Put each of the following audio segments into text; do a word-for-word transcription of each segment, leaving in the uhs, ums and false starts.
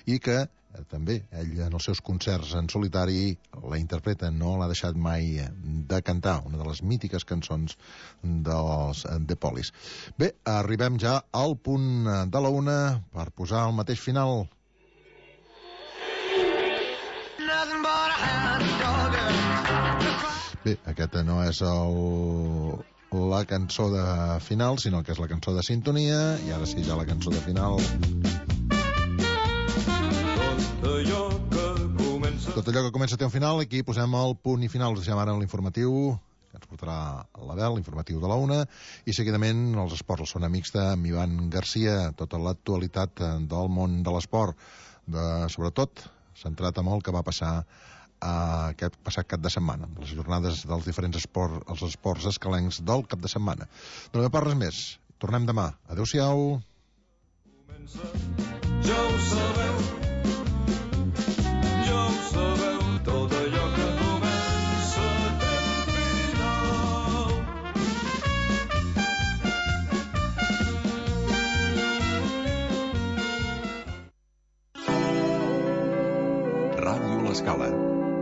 i que eh, també ell en els seus concerts en solitari la interpreta, no l'ha deixat mai de cantar, una de les mítiques cançons dels The Police. Bé, arribem ja al punt de la una per posar el mateix final. Bé, aquesta no és el... la cançó de final, sinó que és la cançó de sintonia, i ara sí, ja la cançó de final. Tot allò que comença té un final, aquí posem el punt i final. Us deixem ara l'informatiu, que ens portarà l'Abel, l'informatiu de la una, i seguidament els esports, el Zona Mixta, amb Ivan Garcia, tota l'actualitat del món de l'esport, de, sobretot centrat en el que va passar aquest passat cap de setmana, les jornades dels diferents esports, els esports escalencs del cap de setmana. No hi ha pas res més. Tornem demà. Adéu-siau. Ja ho sabeu, ja ho sabeu, tot allò que comença té un final. Ràdio L'Escala.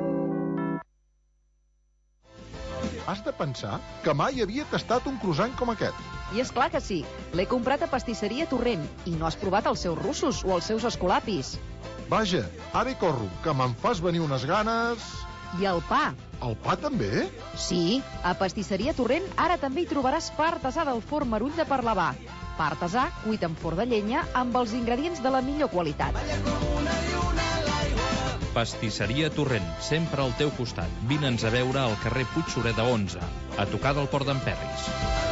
Has de pensar que mai havia tastat un croissant com aquest. I és clar que sí. L'he comprat a Pastisseria Torrent i no has provat els seus russos o els seus escolapis. Vaja, ara hi corro, que me'n fas venir unes ganes... I el pa. El pa també? Sí, a Pastisseria Torrent ara també hi trobaràs pa artesà del forn Marull de Parlavà. Pa artesà cuit en forn de llenya amb els ingredients de la millor qualitat. Pastisseria Torrent, sempre al teu costat. Vine'ns a veure al carrer Puigsureda onze, a tocar del Port d'en Perris.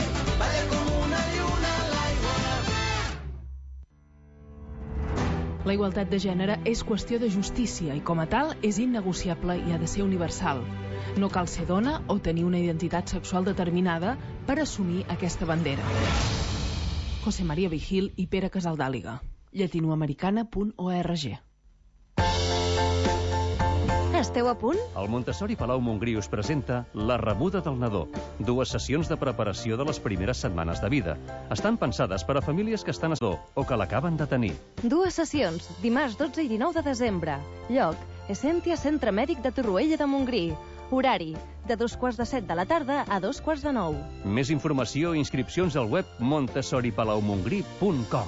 La igualtat de gènere és qüestió de justícia i com a tal és innegociable i ha de ser universal. No cal ser dona o tenir una identitat sexual determinada per assumir aquesta bandera. José María Vigil i Pere Casaldàliga. llatinoamericana punt org. Esteu a punt? El Montessori Palau Montgrí us presenta La rebuda del nadó, dues sessions de preparació de les primeres setmanes de vida. Estan pensades per a famílies que estan a nadó o que l'acaben de tenir. Dues sessions, dimarts dotze i dinou de desembre. Lloc, Essentia Centre Mèdic de Torroella de Montgrí. Horari, de dos quarts de set de la tarda a dos quarts de nou. Més informació i inscripcions al web montessori palau montgrí punt com.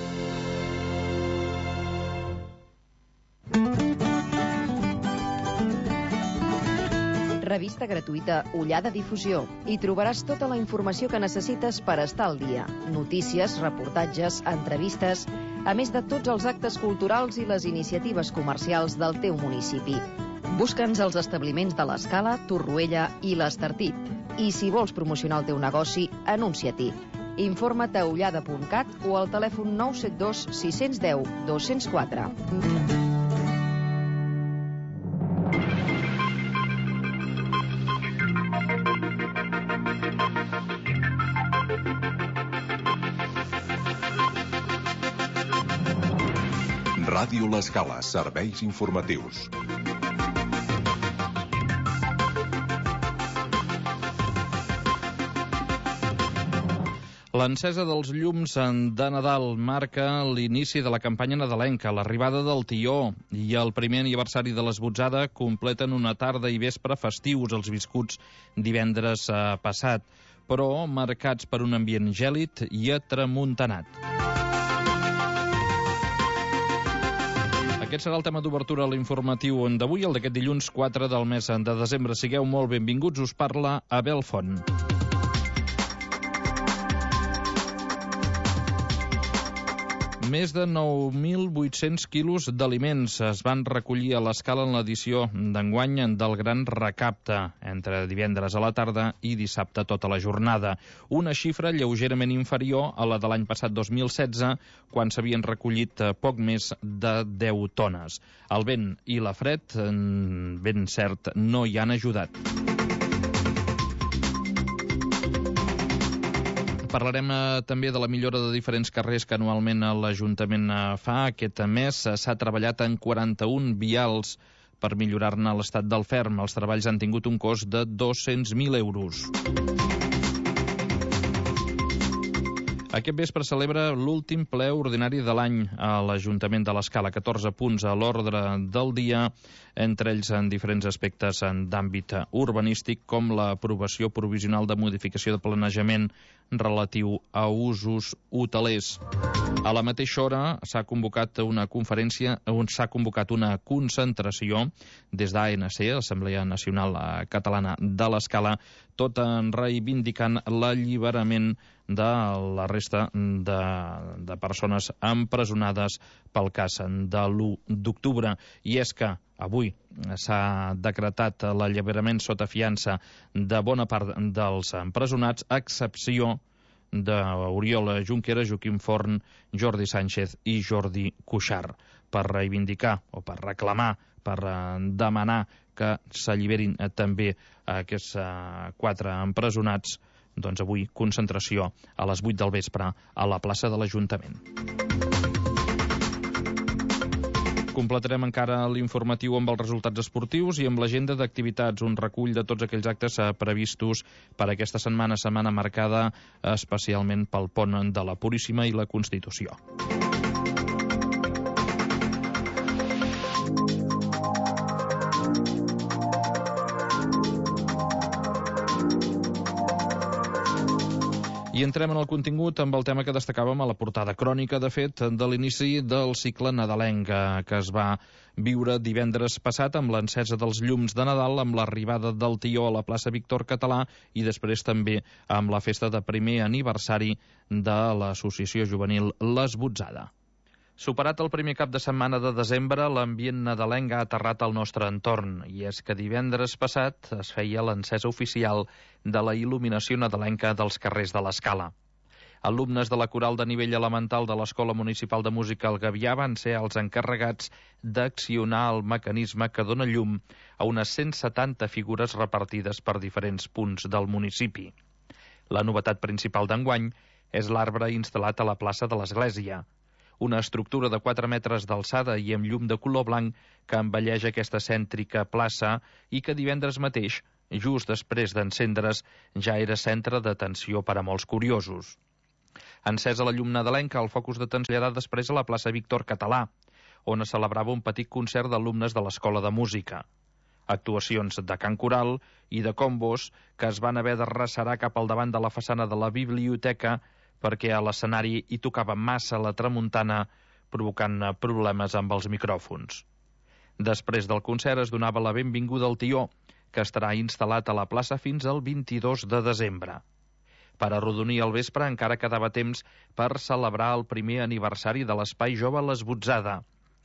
Revista gratuïta Ullada Difusió. Hi trobaràs tota la informació que necessites per estar al dia. Notícies, reportatges, entrevistes, a més de tots els actes culturals i les iniciatives comercials del teu municipi. Busca'ns als establiments de l'Escala, Torroella i l'Estartit. I si vols promocionar el teu negoci, anuncia-t'hi. Informa't a ullada punt cat o al telèfon nou set dos sis un zero dos zero quatre. Ràdio L'Escala, serveis informatius. L'encesa dels llums de Nadal marca l'inici de la campanya nadalenca, l'arribada del tió i el primer aniversari de l'Esbotzada completen una tarda i vespre festius els viscuts divendres passat, però marcats per un ambient gèlid i atramuntanat. Aquest serà el tema d'obertura a l'informatiu d'avui, el d'aquest dilluns quatre del mes de desembre. Sigueu molt benvinguts, us parla Abel Font. Més de nou mil vuit-cents quilos d'aliments es van recollir a l'Escala en l'edició d'enguany del Gran Recapte, entre divendres a la tarda i dissabte tota la jornada. Una xifra lleugerament inferior a la de l'any passat dos mil setze, quan s'havien recollit poc més de deu tones. El vent i la fred, ben cert, no hi han ajudat. Parlarem eh, també de la millora de diferents carrers que anualment l'Ajuntament eh, fa. Aquest mes eh, s'ha treballat en quaranta-un vials per millorar-ne l'estat del ferm. Els treballs han tingut un cost de dos-cents mil euros. Aquest vespre celebra l'últim ple ordinari de l'any a l'Ajuntament de l'Escala. catorze punts a l'ordre del dia, entre ells en diferents aspectes d'àmbit urbanístic, com l'aprovació provisional de modificació de planejament relatiu a usos hotelers. A la mateixa hora s'ha convocat una conferència on s'ha convocat una concentració des d'A N C, Assemblea Nacional Catalana de l'Escala, tot en reivindicant l'alliberament de la resta de, de persones empresonades pel cas de l'u d'octubre. I és que avui s'ha decretat l'alliberament sota fiança de bona part dels empresonats, a excepció d'Oriol Junqueras, Joaquim Forn, Jordi Sánchez i Jordi Cuixart, per reivindicar o per reclamar, per demanar que s'alliberin també aquests quatre empresonats. Doncs avui concentració a les vuit del vespre a la plaça de l'Ajuntament. Completarem encara l'informatiu amb els resultats esportius i amb l'agenda d'activitats, un recull de tots aquells actes previstos per aquesta setmana, setmana marcada especialment pel pont de la Puríssima i la Constitució. I entrem en el contingut amb el tema que destacàvem a la portada crònica, de fet, de l'inici del cicle nadalenc, que es va viure divendres passat amb l'encesa dels llums de Nadal, amb l'arribada del tió a la plaça Víctor Català i després també amb la festa de primer aniversari de l'associació juvenil l'Esbotzada. Superat el primer cap de setmana de desembre, l'ambient nadalenc ha aterrat al nostre entorn, i és que divendres passat es feia l'encesa oficial de la il·luminació nadalenca dels carrers de l'Escala. Alumnes de la coral de nivell elemental de l'Escola Municipal de Música El Gavià van ser els encarregats d'accionar el mecanisme que dona llum a unes cent setanta figures repartides per diferents punts del municipi. La novetat principal d'enguany és l'arbre instal·lat a la plaça de l'Església, una estructura de quatre metres d'alçada i amb llum de color blanc que embelleix aquesta cèntrica plaça i que divendres mateix, just després d'encendre's, ja era centre d'atenció per a molts curiosos. Encesa la llum nadalenca, el focus d'atenció era després a la plaça Víctor Català, on es celebrava un petit concert d'alumnes de l'Escola de Música. Actuacions de cant coral i de combos que es van haver de recerar cap al davant de la façana de la biblioteca perquè a l'escenari hi tocava massa la tramuntana, provocant problemes amb els micròfons. Després del concert es donava la benvinguda al tió, que estarà instal·lat a la plaça fins al vint-i-dos de desembre. Per arrodonir el vespre encara quedava temps per celebrar el primer aniversari de l'Espai Jove L'Esbotzada,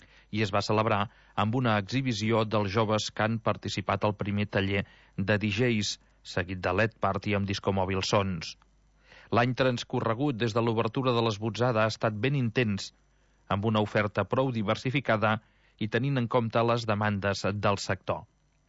i es va celebrar amb una exhibició dels joves que han participat al primer taller de D Js, seguit de L E D Party amb discomòbil Sons. L'any transcorregut des de l'obertura de l'Esbotzada ha estat ben intens, amb una oferta prou diversificada i tenint en compte les demandes del sector.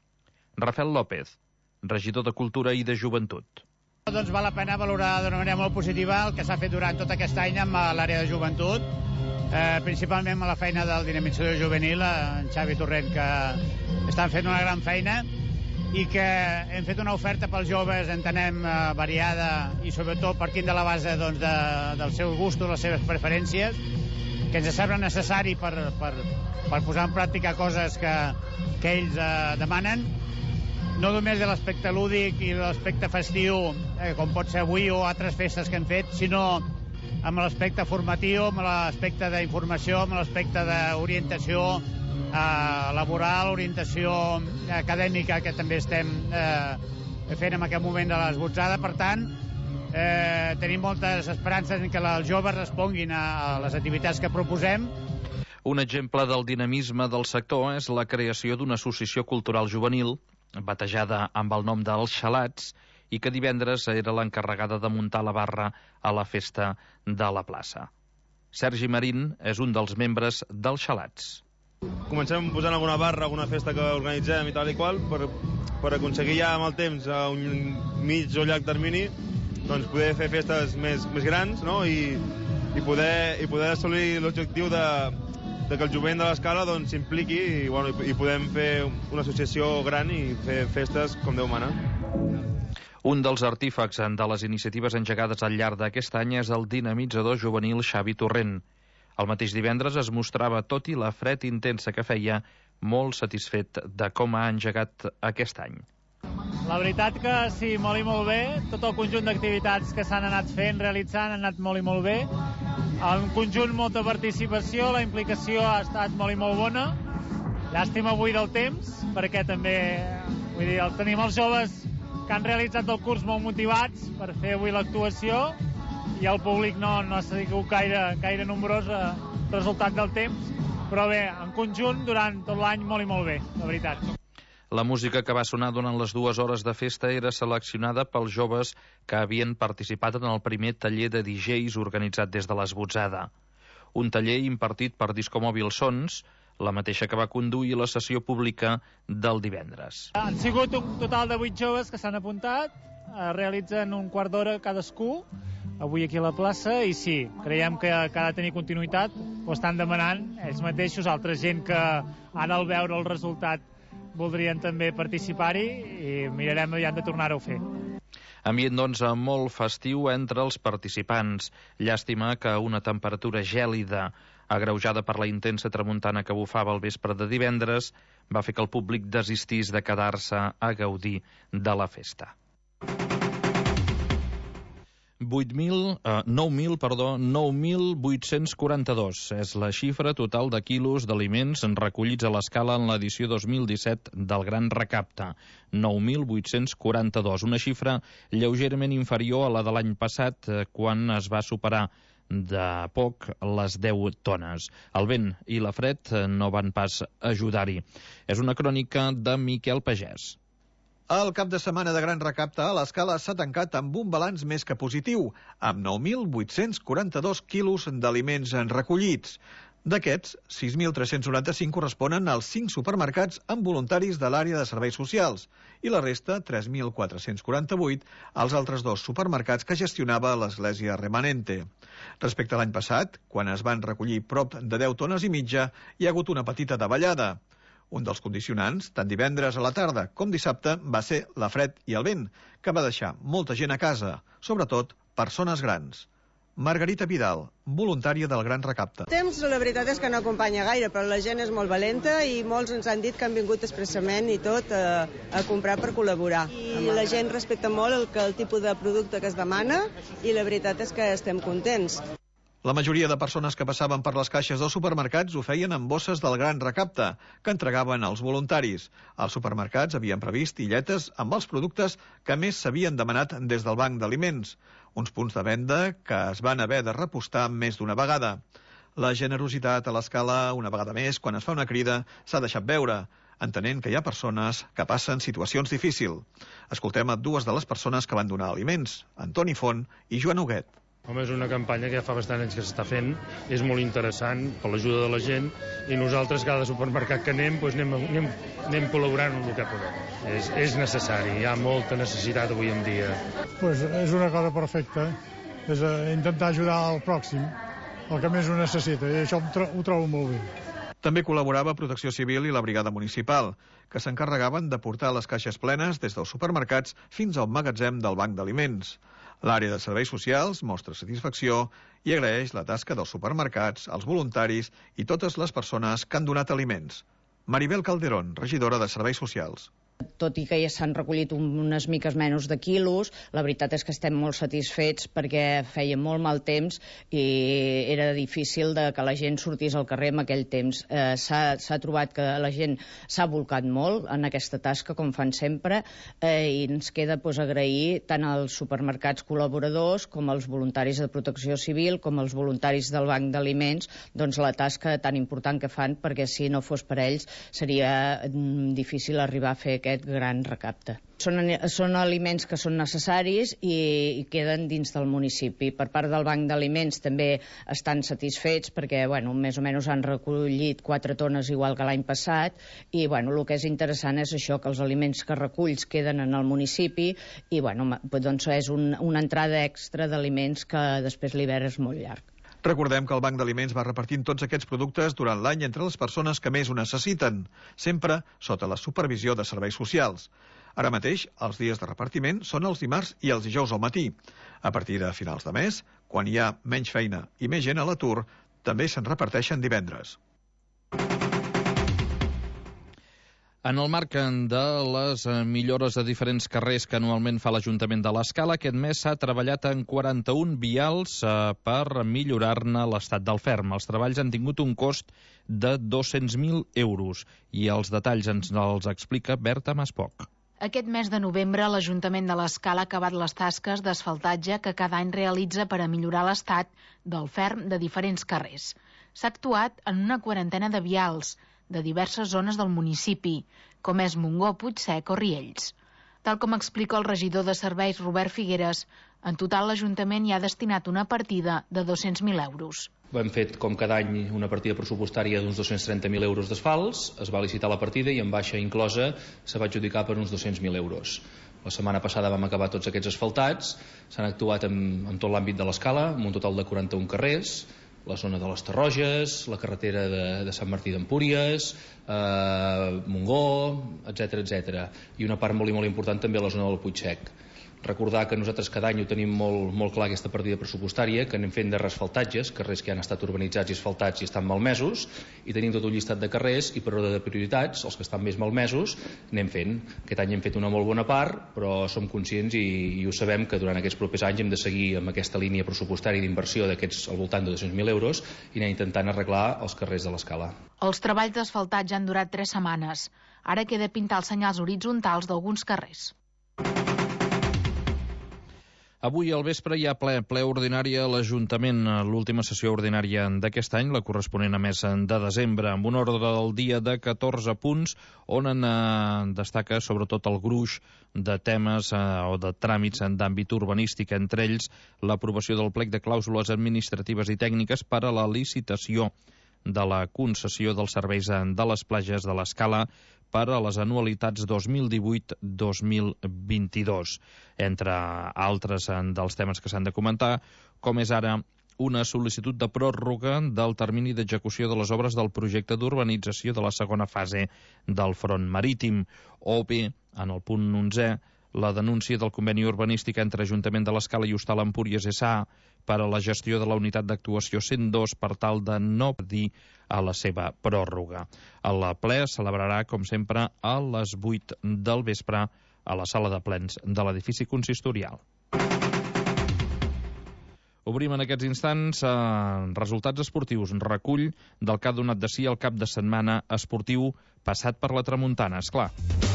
Rafael López, regidor de Cultura i de Joventut. Doncs val la pena valorar d'una manera molt positiva el que s'ha fet durant tot aquest any amb l'àrea de joventut, eh, principalment amb la feina del dinamitzador juvenil, en Xavi Torrent, que estan fent una gran feina, i que hem fet una oferta pels joves, entenem, eh, variada i sobretot partint de la base doncs, de, dels seus gustos, les seves preferències, que ens sembla necessari per, per, per posar en pràctica coses que, que ells eh, demanen, no només de l'aspecte lúdic i l'aspecte festiu, eh, com pot ser avui o altres festes que hem fet, sinó amb l'aspecte formatiu, amb l'aspecte d'informació, amb l'aspecte d'orientació Eh, laboral, orientació acadèmica, que també estem eh, fent en aquest moment de l'Esbotzada. Per tant, eh, tenim moltes esperances en que els joves responguin a, a les activitats que proposem. Un exemple del dinamisme del sector és la creació d'una associació cultural juvenil, batejada amb el nom dels Xalats, i que divendres era l'encarregada de muntar la barra a la festa de la plaça. Sergi Marín és un dels membres dels Xalats. Comencem posant alguna barra, alguna festa que organitzem i tal i qual, per, per aconseguir ja amb el temps, a un mig o llarg termini, doncs poder fer festes més, més grans, no? I, i, poder, i poder assolir l'objectiu de, de que el jovent de l'Escala doncs, s'impliqui i, bueno, i, i podem fer una associació gran i fer festes com Déu mana. Un dels artífecs de les iniciatives engegades al llarg d'aquest any és el dinamitzador juvenil Xavi Torrent. El mateix divendres es mostrava, tot i la fred intensa que feia, molt satisfet de com ha engegat aquest any. La veritat que sí, molt i molt bé. Tot el conjunt d'activitats que s'han anat fent, realitzant, han anat molt i molt bé. En conjunt, molta participació, la implicació ha estat molt i molt bona. Llàstima avui del temps, perquè també vull dir, tenim els joves que han realitzat el curs molt motivats per fer avui l'actuació i el públic no, no ha sigut gaire, gaire nombrós a resultat del temps, però bé, en conjunt, durant tot l'any, molt i molt bé, la veritat. La música que va sonar durant les dues hores de festa era seleccionada pels joves que havien participat en el primer taller de D Js organitzat des de l'Esbotzada. Un taller impartit per Discomòbil Sons, la mateixa que va conduir la sessió pública del divendres. Han sigut un total de vuit joves que s'han apuntat, realitzen un quart d'hora cadascú, avui aquí a la plaça, i sí, creiem que, que ha de tenir continuïtat, ho estan demanant ells mateixos, altra gent que ara al veure el resultat voldrien també participar-hi i mirarem aviat de tornar-ho a fer. Ambient, doncs, molt festiu entre els participants. Llàstima que una temperatura gèlida, agreujada per la intensa tramuntana que bufava el vespre de divendres, va fer que el públic desistís de quedar-se a gaudir de la festa. vuit mil, eh, nou mil, perdó, nou mil vuit-cents quaranta-dos és la xifra total de quilos d'aliments recollits a l'escala en l'edició dos mil disset del Gran Recapte. nou mil vuit-cents quaranta-dos, una xifra lleugerament inferior a la de l'any passat, eh, quan es va superar de poc les deu tones. El vent i la fred eh, no van pas ajudar-hi. És una crònica de Miquel Pagès. El cap de setmana de Gran Recapte a l'escala s'ha tancat amb un balanç més que positiu, amb nou mil vuit-cents quaranta-dos quilos d'aliments recollits. D'aquests, sis mil tres-cents noranta-cinc corresponen als cinc supermercats amb voluntaris de l'àrea de serveis socials i la resta, tres mil quatre-cents quaranta-vuit, als altres dos supermercats que gestionava l'Església Remanente. Respecte a l'any passat, quan es van recollir prop de deu tones i mitja, hi ha hagut una petita davallada. Un dels condicionants, tant divendres a la tarda com dissabte, va ser la fred i el vent, que va deixar molta gent a casa, sobretot persones grans. Margarita Vidal, voluntària del Gran Recapte. El temps, la veritat és que no acompanya gaire, però la gent és molt valenta i molts ens han dit que han vingut expressament i tot a, a comprar per col·laborar. I la gent respecta molt el, el tipus de producte que es demana i la veritat és que estem contents. La majoria de persones que passaven per les caixes dels supermercats ho feien amb bosses del Gran Recapte, que entregaven als voluntaris. Els supermercats havien previst tilletes amb els productes que més s'havien demanat des del banc d'aliments, uns punts de venda que es van haver de repostar més d'una vegada. La generositat a l'escala, una vegada més, quan es fa una crida, s'ha deixat veure, entenent que hi ha persones que passen situacions difícils. Escoltem a dues de les persones que van donar aliments, Antoni Font i Joan Huguet. Home, és una campanya que ja fa bastant anys que s'està fent, és molt interessant per l'ajuda de la gent i nosaltres cada supermercat que anem, doncs anem, anem, anem col·laborant amb el que podem. És, és necessari, hi ha molta necessitat avui en dia. Pues és una cosa perfecta, és intentar ajudar al pròxim, el que més ho necessita, i això ho, tro ho trobo molt bé. També col·laborava Protecció Civil i la Brigada Municipal, que s'encarregaven de portar les caixes plenes des dels supermercats fins al magatzem del Banc d'Aliments. L'àrea de serveis socials mostra satisfacció i agraeix la tasca dels supermercats, els voluntaris i totes les persones que han donat aliments. Maribel Calderón, regidora de Serveis Socials. Tot i que ja s'han recollit unes miques menys de quilos, la veritat és que estem molt satisfets perquè feia molt mal temps i era difícil de que la gent sortís al carrer en aquell temps. Eh, s'ha trobat que la gent s'ha volcat molt en aquesta tasca, com fan sempre, eh, i ens queda pues, agrair tant als supermercats col·laboradors com als voluntaris de Protecció Civil com als voluntaris del Banc d'Aliments, doncs la tasca tan important que fan, perquè si no fos per ells seria mm, difícil arribar a fer aquest aquest gran recapte. Són, són aliments que són necessaris i, i queden dins del municipi. Per part del Banc d'Aliments també estan satisfets perquè, bueno, més o menys han recollit quatre tones igual que l'any passat i, bueno, el que és interessant és això, que els aliments que reculls queden en el municipi i, bueno, doncs és un, una entrada extra d'aliments que després l'hivern és molt llarg. Recordem que el Banc d'Aliments va repartint tots aquests productes durant l'any entre les persones que més ho necessiten, sempre sota la supervisió de serveis socials. Ara mateix, els dies de repartiment són els dimarts i els dijous al matí. A partir de finals de mes, quan hi ha menys feina i més gent a l'atur, també se'n reparteixen divendres. En el marc de les millores de diferents carrers que anualment fa l'Ajuntament de l'Escala, aquest mes s'ha treballat en quaranta-un vials per millorar-ne l'estat del ferm. Els treballs han tingut un cost de dos-cents mil euros i els detalls ens els explica Berta Maspoc. Aquest mes de novembre, l'Ajuntament de l'Escala ha acabat les tasques d'asfaltatge que cada any realitza per a millorar l'estat del ferm de diferents carrers. S'ha actuat en una quarantena de vials de diverses zones del municipi, com és Montgó, Puigsec o Riells. Tal com explica el regidor de serveis Robert Figueres, en total l'Ajuntament hi ha destinat una partida de dos-cents mil euros. Hem fet, com cada any, una partida pressupostària d'uns dos-cents trenta mil euros d'asfalts, es va licitar la partida i en baixa inclosa se va adjudicar per uns dos-cents mil euros. La setmana passada vam acabar tots aquests asfaltats, s'han actuat en, en tot l'àmbit de l'Escala, amb un total de quaranta-un carrers, la zona de les Tarroges, la carretera de, de Sant Martí d'Empúries, eh, Montgó, etcètera, etcètera. I una part molt i molt important també a la zona del Puigsec. Recordar que nosaltres cada any ho tenim molt, molt clar, aquesta partida pressupostària, que anem fent de reasfaltatges, carrers que han estat urbanitzats i asfaltats i estan malmesos, i tenim tot un llistat de carrers i per ordre de prioritats, els que estan més malmesos, anem fent. Aquest any hem fet una molt bona part, però som conscients i, i ho sabem que durant aquests propers anys hem de seguir amb aquesta línia pressupostària d'inversió d'aquests al voltant de dos-cents mil euros i anar intentant arreglar els carrers de l'Escala. Els treballs d'asfaltatge han durat tres setmanes. Ara queda pintar els senyals horitzontals d'alguns carrers. Avui al vespre hi ha ple, ple ordinari a l'Ajuntament, l'última sessió ordinària d'aquest any, la corresponent a mes de desembre, amb un ordre del dia de catorze punts, on en eh, destaca sobretot el gruix de temes eh, o de tràmits d'àmbit urbanístic, entre ells l'aprovació del plec de clàusules administratives i tècniques per a la licitació de la concessió dels serveis de les platges de l'Escala per a les anualitats dos mil divuit dos mil vint-i-dos. Entre altres dels temes que s'han de comentar, com és ara una sol·licitud de pròrroga del termini d'execució de les obres del projecte d'urbanització de la segona fase del front marítim, o bé, en el punt onzè, la denúncia del conveni urbanístic entre Ajuntament de l'Escala i Hostal Empúries S A per a la gestió de la unitat d'actuació cent dos per tal de no dir a la seva pròrroga. El ple es celebrarà, com sempre, a les vuit del vespre a la sala de plens de l'edifici consistorial. Obrim en aquests instants eh, resultats esportius, un recull del que ha donat de si el cap de setmana esportiu passat per la tramuntana, esclar.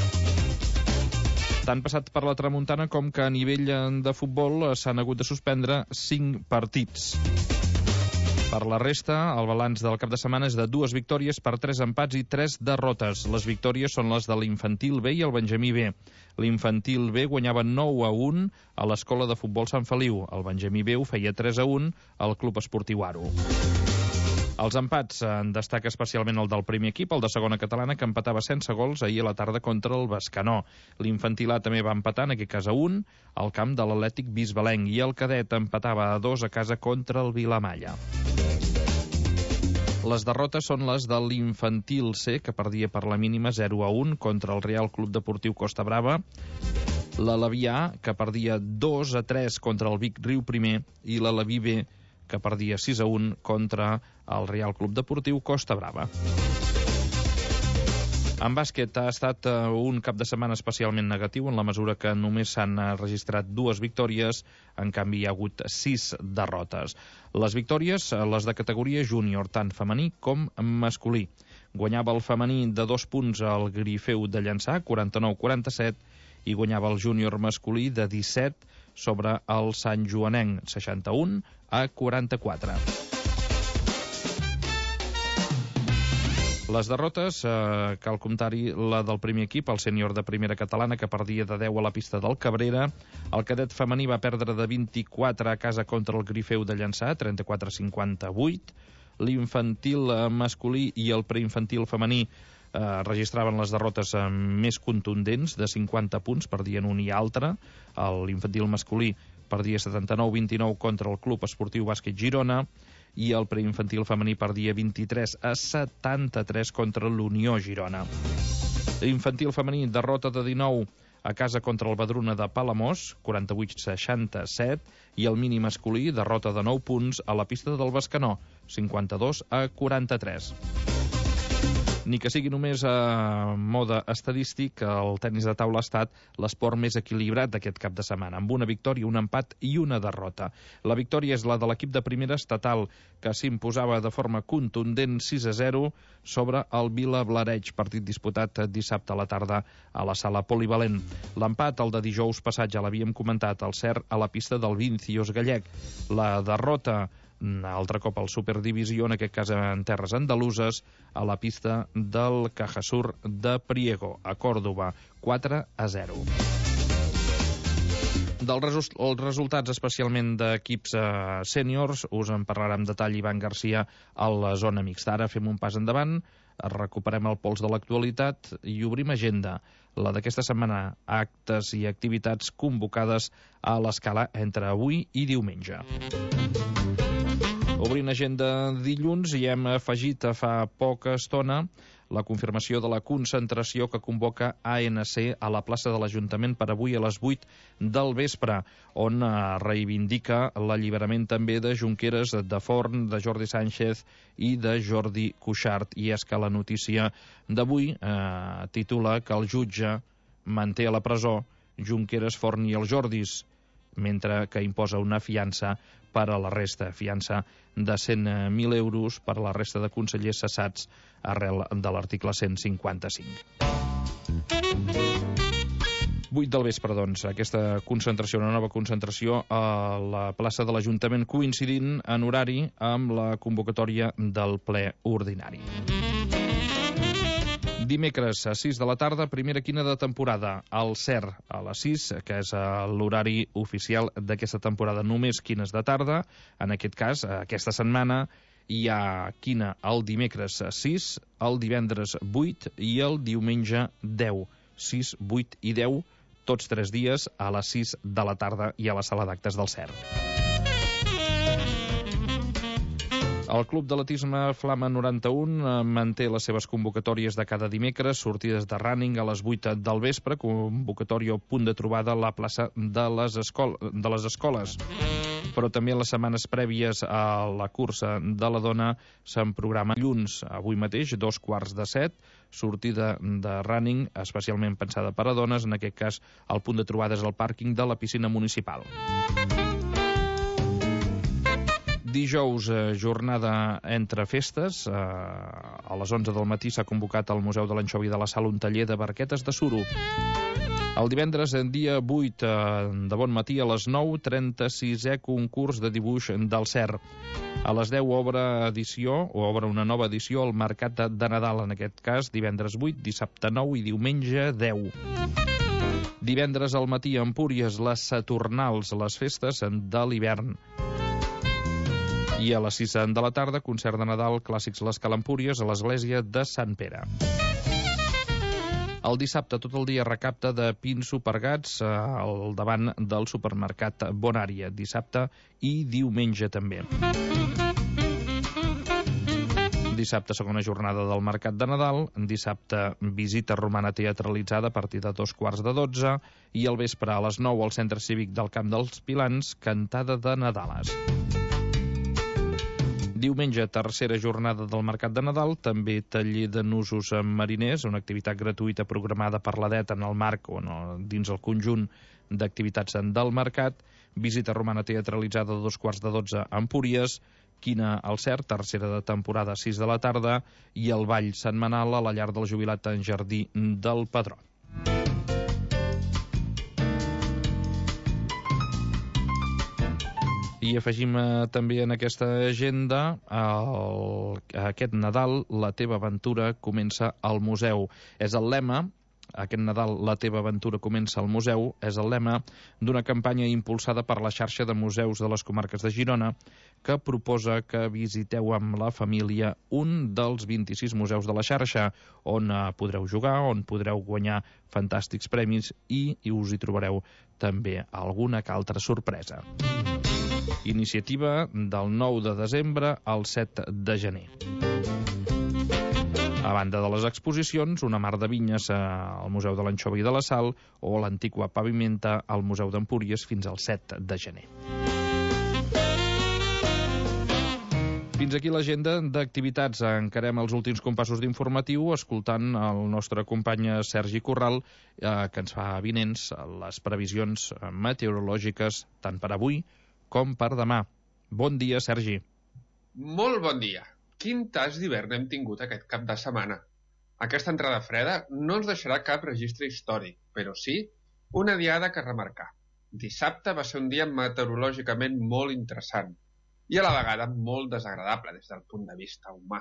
Tant passat per la tramuntana com que a nivell de futbol s'han hagut de suspendre cinc partits. Per la resta, el balanç del cap de setmana és de dues victòries per tres empats i tres derrotes. Les victòries són les de l'Infantil B i el Benjamí B. L'Infantil B guanyava nou a un a l'Escola de Futbol Sant Feliu. El Benjamí B ho feia tres a un al Club Esportiu Aro. Els empats en destaca especialment el del primer equip, el de segona catalana, que empatava sense gols ahir a la tarda contra el Bescanó. L'Infantil A també va empatar, en aquest cas a un, al camp de l'Atlètic Bisbalenc, i el cadet empatava a dos a casa contra el Vilamalla. Les derrotes són les de l'Infantil C, que perdia per la mínima zero a un contra el Real Club Deportiu Costa Brava, l'Alaví A, que perdia dos a tres contra el Vic Riu Primer, i l'Alaví B, que perdia sis a un contra el Real Club Deportiu Costa Brava. En bàsquet ha estat un cap de setmana especialment negatiu, en la mesura que només s'han registrat dues victòries, en canvi hi ha hagut sis derrotes. Les victòries, les de categoria júnior, tant femení com masculí. Guanyava el femení de dos punts al Grifeu de Llançà, quaranta-nou a quaranta-set, i guanyava el júnior masculí de disset sobre el Sant Joanenc, seixanta-un a quaranta-quatre. Les derrotes, eh, cal comptar-hi la del primer equip, el sènior de primera catalana, que perdia de deu a la pista del Cabrera. El cadet femení va perdre de vint-i-quatre a casa contra el Grifeu de Llançà, trenta-quatre a cinquanta-vuit. L'infantil masculí i el preinfantil femení eh, registraven les derrotes eh, més contundents, de cinquanta punts, perdien un i altre. L'infantil masculí perdia setanta-nou a vint-i-nou contra el Club Esportiu Bàsquet Girona, i el preinfantil femení perdia vint-i-tres a setanta-tres contra l'Unió Girona. L'infantil femení derrota de dinou a casa contra el Badruna de Palamós, quaranta-vuit a seixanta-set, i el mini masculí derrota de nou punts a la pista del Bescanó, cinquanta-dos a quaranta-tres. Ni que sigui només a mode estadístic, el tenis de taula ha estat l'esport més equilibrat d'aquest cap de setmana, amb una victòria, un empat i una derrota. La victòria és la de l'equip de primera estatal, que s'imposava de forma contundent sis a zero sobre el Vila Blareig, partit disputat dissabte a la tarda a la sala polivalent. L'empat, el de dijous passat, ja l'havíem comentat, el cert a la pista del Vincios Gallec. La derrota, altre cop al Superdivisió, en aquest cas en terres andaluses, a la pista del Cajasur de Priego, a Còrdova, quatre a zero. Dels resu els resultats, especialment d'equips eh, sèniors, us en parlarà amb detall Ivan Garcia a la zona mixta. Ara fem un pas endavant, recuperem el pols de l'actualitat i obrim agenda. La d'aquesta setmana, actes i activitats convocades a l'Escala entre avui i diumenge. Obrint agenda dilluns, i hem afegit a fa poca estona la confirmació de la concentració que convoca A N C a la plaça de l'Ajuntament per avui a les vuit del vespre, on reivindica l'alliberament també de Junqueras, de Forn, de Jordi Sánchez i de Jordi Cuixart. I és que la notícia d'avui eh, titula que el jutge manté a la presó Junqueras, Forn i els Jordis, mentre que imposa una fiança per a la resta, fiança de cent mil euros per a la resta de consellers cessats arrel de l'article cent cinquanta-cinc. vuit del vespre, doncs, aquesta concentració, una nova concentració a la plaça de l'Ajuntament, coincidint en horari amb la convocatòria del ple ordinari. Dimecres a sis de la tarda, primera quina de temporada, al C E R a les sis, que és l'horari oficial d'aquesta temporada, només quines de tarda. En aquest cas, aquesta setmana, hi ha quina el dimecres a sis, el divendres vuit i el diumenge deu. sis, vuit i deu, tots tres dies a les sis de la tarda i a la sala d'actes del C E R. El Club d'Atletisme Flama noranta-un manté les seves convocatòries de cada dimecres, sortides de running a les vuit del vespre, convocatòria punt de trobada a la plaça de les, escol de les escoles. Però també les setmanes prèvies a la cursa de la dona se'n programa dilluns, avui mateix, dos quarts de set, sortida de running, especialment pensada per a dones, en aquest cas el punt de trobada és el pàrquing de la piscina municipal. Dijous, jornada entre festes. A les onze del matí s'ha convocat al Museu de l'Anxovi de la Sala un taller de barquetes de suro. El divendres, en dia vuit de bon matí, a les nou, trenta-sisè concurs de dibuix del C E R. A les deu obre edició, o obre una nova edició, al Mercat de Nadal, en aquest cas, divendres vuit, dissabte nou i diumenge deu. Divendres al matí, a Empúries, les Saturnals, les festes de l'hivern. I a les sis de la tarda, concert de Nadal, clàssics Les Calempúries, a l'església de Sant Pere. El dissabte, tot el dia, recapta de pinso per gats al davant del supermercat Bonària. Dissabte i diumenge també. Dissabte, segona jornada del Mercat de Nadal. Dissabte, visita romana teatralitzada a partir de dos quarts de dotze. I al vespre, a les nou, al Centre Cívic del Camp dels Pilans, cantada de Nadales. Diumenge, tercera jornada del Mercat de Nadal, també taller de nusos mariners, una activitat gratuïta programada per l'A D E T en el marc o no, dins el conjunt d'activitats del mercat. Visita romana teatralitzada a dos quarts de dotze a Empúries, quina al C E R, tercera de temporada a sis de la tarda, i el ball setmanal a la llar del jubilat en Jardí del Pedró. I afegim eh, també en aquesta agenda el, aquest Nadal la teva aventura comença al museu. És el lema, aquest Nadal la teva aventura comença al museu, és el lema d'una campanya impulsada per la xarxa de museus de les comarques de Girona, que proposa que visiteu amb la família un dels vint-i-sis museus de la xarxa, on eh, podreu jugar, on podreu guanyar fantàstics premis i, i us hi trobareu també alguna que altra sorpresa. Iniciativa del nou de desembre al set de gener. A banda de les exposicions, una mar de vinyes al Museu de l'Anxova i de la Sal o l'Antigua Pavimenta al Museu d'Empúries fins al set de gener. Fins aquí l'agenda d'activitats. Encarem els últims compassos d'informatiu escoltant el nostre company Sergi Corral, eh, que ens fa avinents les previsions meteorològiques tant per avui com per demà. Bon dia, Sergi. Molt bon dia. Quin tas d'hivern hem tingut aquest cap de setmana. Aquesta entrada freda no ens deixarà cap registre històric, però sí una diada que remarcar. Dissabte va ser un dia meteorològicament molt interessant i a la vegada molt desagradable des del punt de vista humà.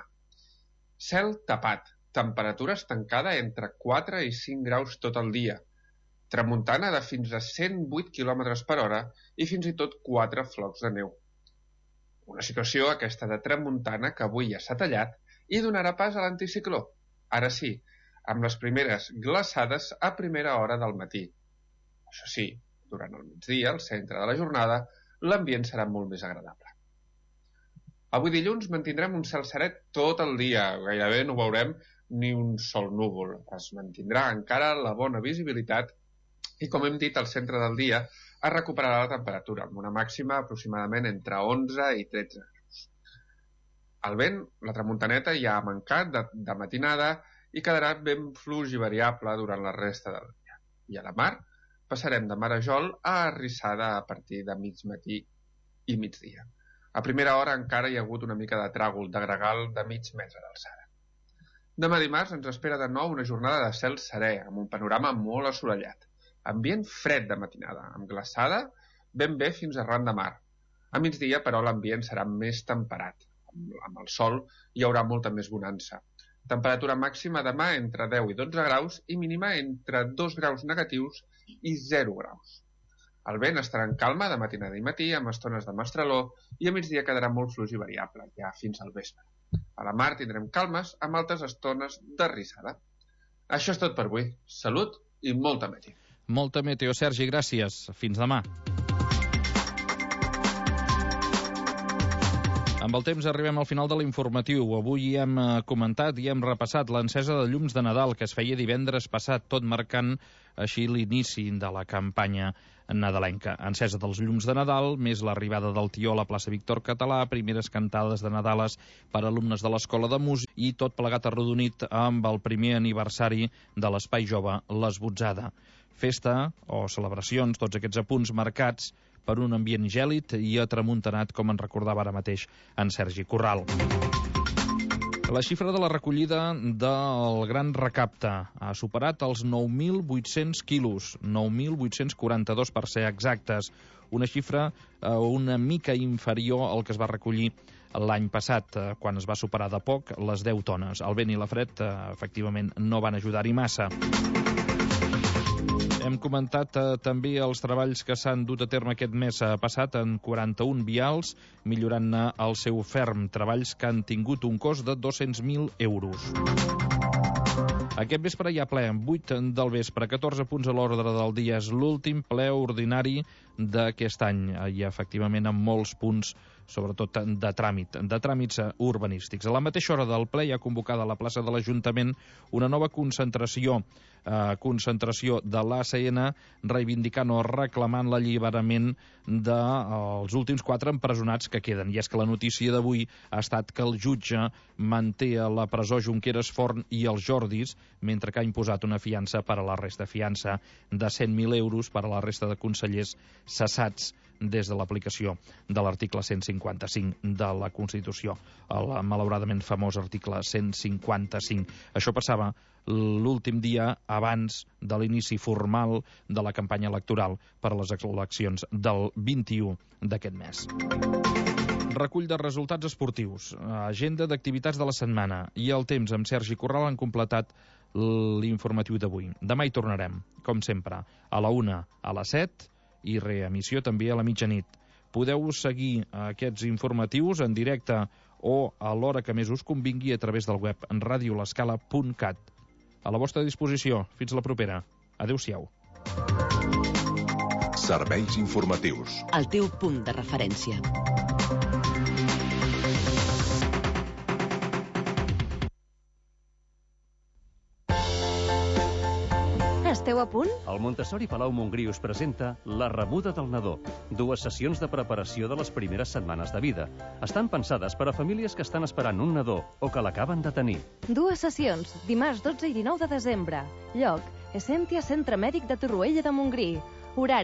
Cel tapat, temperatura estancada entre quatre i cinc graus tot el dia, tramuntana de fins a cent vuit quilòmetres per hora i fins i tot quatre flocs de neu. Una situació, aquesta de tramuntana, que avui ja s'ha tallat i donarà pas a l'anticicló. Ara sí, amb les primeres glaçades a primera hora del matí. Això sí, durant el migdia, al centre de la jornada, l'ambient serà molt més agradable. Avui dilluns mantindrem un cel seret tot el dia, gairebé no veurem ni un sol núvol. Es mantindrà encara la bona visibilitat i, com hem dit, al centre del dia es recuperarà la temperatura, amb una màxima aproximadament entre onze i tretze graus. El vent, la tramuntaneta, ja ha mancat de, de matinada i quedarà ben fluix i variable durant la resta del dia. I a la mar passarem de marejol a arrissada a partir de mig matí i migdia. A primera hora encara hi ha hagut una mica de tràgol de gregal de mig metre d'alçada. Demà dimarts ens espera de nou una jornada de cel serè, amb un panorama molt assolellat. Ambient fred de matinada, amb glaçada ben bé fins arran de mar. A migdia, però, l'ambient serà més temperat. Amb el sol hi haurà molta més bonança. Temperatura màxima demà entre deu i dotze graus i mínima entre dos graus negatius i zero graus. El vent estarà en calma de matinada i matí, amb estones de mestraló, i a migdia quedarà molt fluix i variable, ja fins al vespre. A la mar tindrem calmes amb altes estones d'arrissada. Això és tot per avui. Salut i molta meteo. Molta meteo, Sergi, gràcies. Fins demà. Amb el temps arribem al final de l'informatiu. Avui hem comentat i hem repassat l'encesa de llums de Nadal que es feia divendres passat, tot marcant així l'inici de la campanya nadalenca. Encesa dels llums de Nadal, més l'arribada del tió a la plaça Víctor Català, primeres cantades de Nadales per alumnes de l'Escola de Música i tot plegat arrodonit amb el primer aniversari de l'Espai Jove L'Esbotzada. Festa o celebracions, tots aquests apunts marcats per un ambient gèlid i atramuntanat, com en recordava ara mateix en Sergi Corral. La xifra de la recollida del Gran Recapte ha superat els nou mil vuit-cents quilos, nou mil vuit-cents quaranta-dos per ser exactes, una xifra eh, una mica inferior al que es va recollir l'any passat, eh, quan es va superar de poc les deu tones. El vent i la fred, eh, efectivament, no van ajudar-hi massa. Hem comentat eh, també els treballs que s'han dut a terme aquest mes eh, passat en quaranta-un vials, millorant-ne el seu ferm. Treballs que han tingut un cost de dos-cents mil euros. Aquest vespre hi ha ple, vuit del vespre, catorze punts a l'ordre del dia. És l'últim ple ordinari d'aquest any i, efectivament, amb molts punts, sobretot de tràmit, de tràmits urbanístics. A la mateixa hora del ple hi ha convocada a la plaça de l'Ajuntament una nova concentració, eh, concentració de l'A C N, reivindicant o reclamant l'alliberament dels últims quatre empresonats que queden. I és que la notícia d'avui ha estat que el jutge manté a la presó Junqueras Forn i els Jordis, mentre que ha imposat una fiança per a la resta, fiança de cent mil euros per a la resta de consellers cessats des de l'aplicació de l'article cent cinquanta-cinc de la Constitució, el malauradament famós article cent cinquanta-cinc. Això passava l'últim dia abans de l'inici formal de la campanya electoral per a les eleccions del vint-i-u d'aquest mes. Recull de resultats esportius, agenda d'activitats de la setmana i el temps amb Sergi Corral han completat l'informatiu d'avui. Demà hi tornarem, com sempre, a la una, a les set i reemissió també a la mitjanit. Podeu seguir aquests informatius en directe o a l'hora que més us convingui a través del web radio l'escala punt cat. A la vostra disposició. Fins la propera. Adéu-siau. Serveis informatius. El teu punt de referència. Esteu a punt? El Montessori Palau Montgrí us presenta La rebuda del nadó, dues sessions de preparació de les primeres setmanes de vida. Estan pensades per a famílies que estan esperant un nadó o que l'acaben de tenir. Dues sessions, dimarts dotze i dinou de desembre. Lloc, Essentia Centre Mèdic de Torroella de Montgrí. Horari,